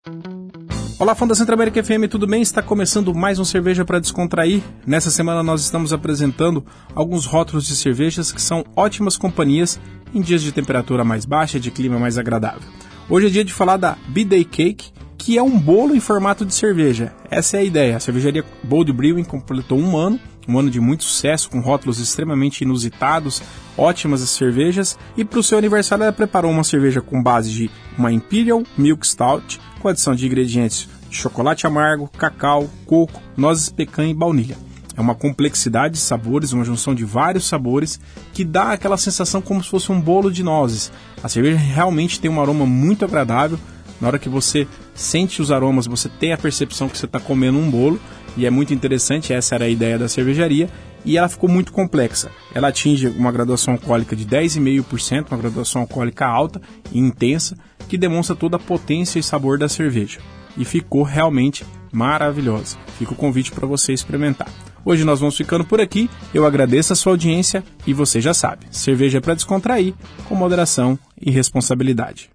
Olá, fã da Centro América FM, tudo bem? Está começando mais um Cerveja para Descontrair. Nessa semana nós estamos apresentando alguns rótulos de cervejas que são ótimas companhias em dias de temperatura mais baixa, de clima mais agradável. Hoje é dia de falar da B-Day Cake, que é um bolo em formato de cerveja. Essa é a ideia. A cervejaria Bold Brewing completou um ano de muito sucesso, com rótulos extremamente inusitados, ótimas as cervejas, e para o seu aniversário ela preparou uma cerveja com base de uma Imperial Milk Stout, com adição de ingredientes de chocolate amargo, cacau, coco, nozes pecan e baunilha. É uma complexidade de sabores, uma junção de vários sabores que dá aquela sensação como se fosse um bolo de nozes. A cerveja realmente tem um aroma muito agradável. Na hora que você sente os aromas, você tem a percepção que você está comendo um bolo, e é muito interessante, essa era a ideia da cervejaria, e ela ficou muito complexa. Ela atinge uma graduação alcoólica de 10,5%, uma graduação alcoólica alta e intensa, que demonstra toda a potência e sabor da cerveja. E ficou realmente maravilhosa. Fica o convite para você experimentar. Hoje nós vamos ficando por aqui, eu agradeço a sua audiência e você já sabe, cerveja é para descontrair, com moderação e responsabilidade.